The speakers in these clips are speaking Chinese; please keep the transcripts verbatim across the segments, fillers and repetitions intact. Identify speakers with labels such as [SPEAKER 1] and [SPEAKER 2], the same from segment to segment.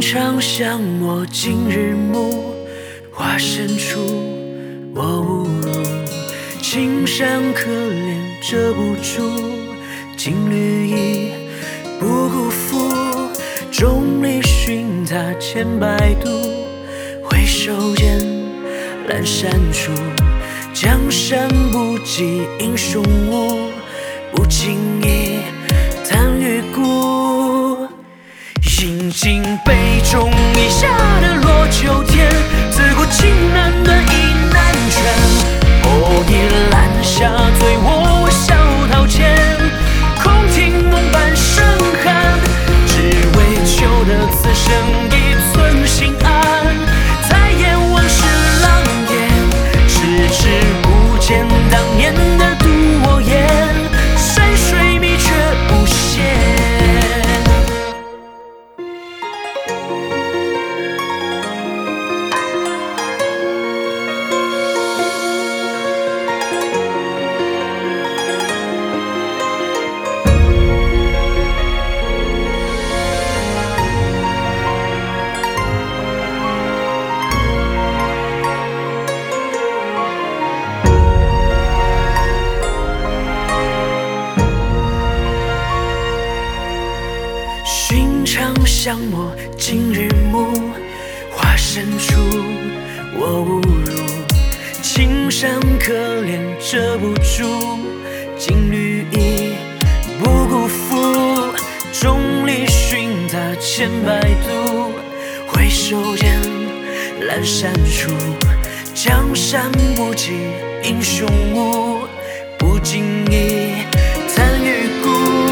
[SPEAKER 1] 常相磨尽日暮，花深处我误入。青山可怜遮不住，金缕衣不辜负。众里寻他千百度，回首间阑珊处。江山不及英雄物，不经意叹与孤。饮尽杯中以下的若秋天，自古情难断意难全。哦，一揽下醉卧小桃前，空听梦半声寒。只为求得此生一寸心安，才言往事狼烟，迟迟不见当年的独我眼，山水迷却不现。寻常相磨尽日暮，花深处我误入。青山可怜遮不住，金缕衣不辜负。众里寻他千百度，回首间阑珊处。江山不及英雄物，不经意叹与孤。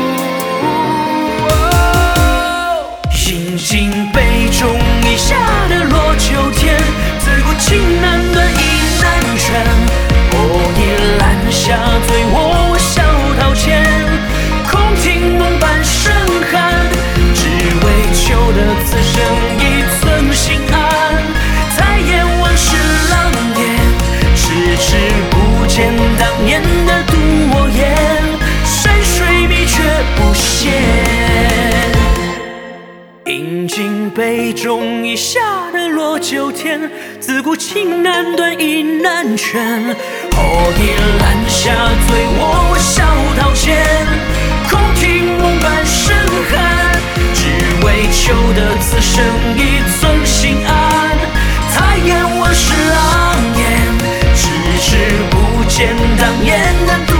[SPEAKER 1] 饮尽杯中以下的若秋天，自古情难断意难全。哦，一揽下醉卧小桃前，空听梦半声寒。只为求得此生一寸心安，才言往事狼烟，迟迟不见当年的独我眼，山水迷却不现。饮尽杯中以下的若秋天，自古情难断意难全。哦，一揽下醉卧小桃前，空听梦半声寒。只为求得此生一寸心安，才言往事狼烟，迟迟不见当年的